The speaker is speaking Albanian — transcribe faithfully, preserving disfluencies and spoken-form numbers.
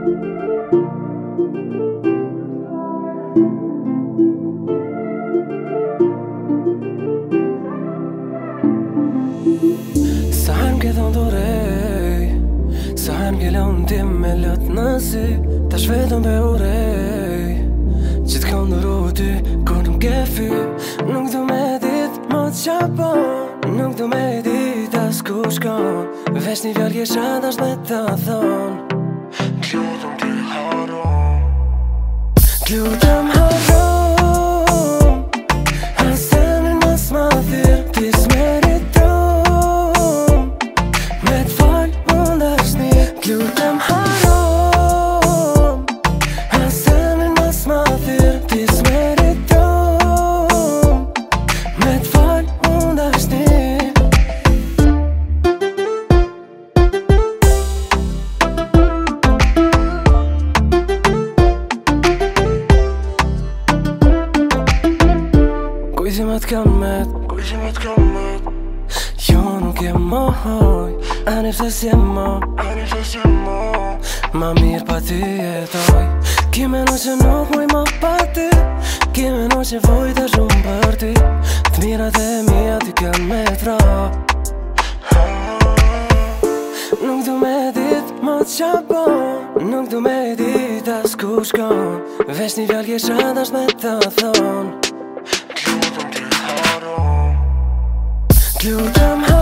Sa herë m'ke thonë t'urej, sa herë m'ke lënë ti me lot nësi, tash vetëm be urej që t'kam nëru ty kur m'ke fy. Nuk du me dit mo t'qa po, nuk du me dit as ku shkon, veç një fjall kesha dash me ta thon. T'lutem ti harom, t'lutem harom, hasenin mas ma thirr, ti s'meriton me t'fall mund është një. T'lutem harom, hasenin mas ma thirr, ti s'meriton me t'fall mund është një. Kujti me t'kam met, kujti me t'kam met, jo nuk e mohoj, ani pse si e mo, ani pse si e mo, ma mirë pa ty jetoj. Ki meno që nuk muj ma pa ty, ki meno që vojta shumë për ty, t'mirat e mija ty kanë me tra. Nuk du me dit mo t'qa po, nuk du me dit as ku shkon, veç një fjall kesha dash me ta thon. T'lutem ti harom, t'lutem harom.